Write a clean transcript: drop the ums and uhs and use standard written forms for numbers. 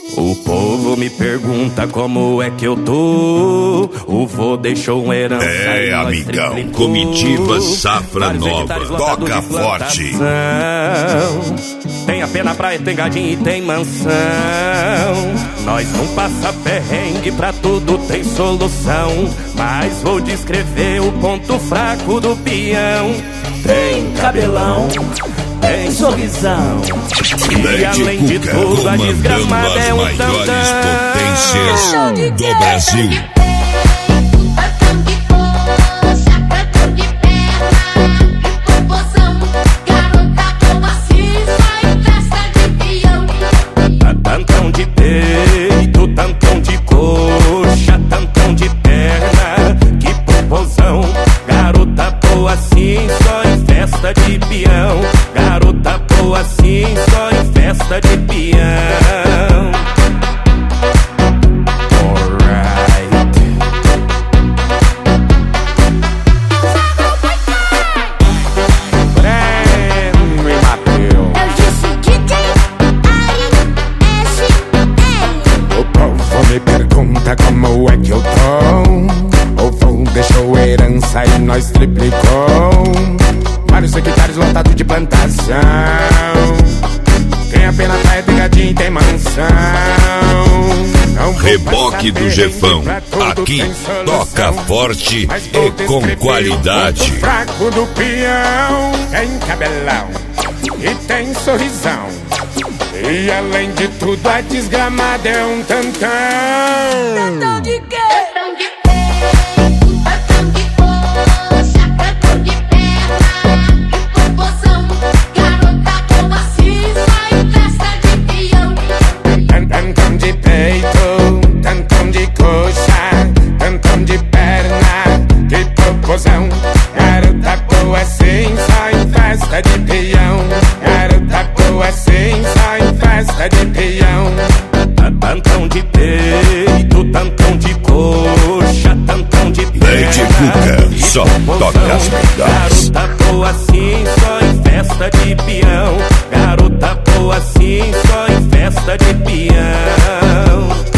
O povo me pergunta como é que eu tô. O vô deixou uma herança. É, amigão, comitiva safra nova, toca forte. Tem a pena, praia, tem gadinho e tem mansão. Nós não passa perrengue, pra tudo tem solução. Mas vou descrever o ponto fraco do peão. Tem cabelão, tem sorrisão. E além de tudo, a desgramada é um tantão. Potências do Brasil. Tantão de peito, tantão de coxa, tantão de perna, que popozão. Garota boa assim, só em festa de peão. Garota boa assim, só em festa de peão. Alright. Breno e Mateus. Eu disse DJ ASL. O povo me pergunta como é que eu tô. O vô deixou herança e nós triplicou. Vários hectares lotados de plantação. Tem a pena praia, tem gadinho e tem mansão. Reboque do Jefão, aqui toca forte e com qualidade. O fraco do peão tem cabelão e tem sorrisão. E além de tudo a desgramada é um tantão. Tantão de quê? Tantão de peito, tantão de coxa, tantão de perna, que popozão. Garota boa assim, só em festa de peão. Garota boa assim, só em festa de peão. Tantão de peito, tantão de coxa, tantão de perna. Lady Cuca, só toca as melhores. Garota boa assim, só em festa de peão. Garota boa assim, só em festa de peão.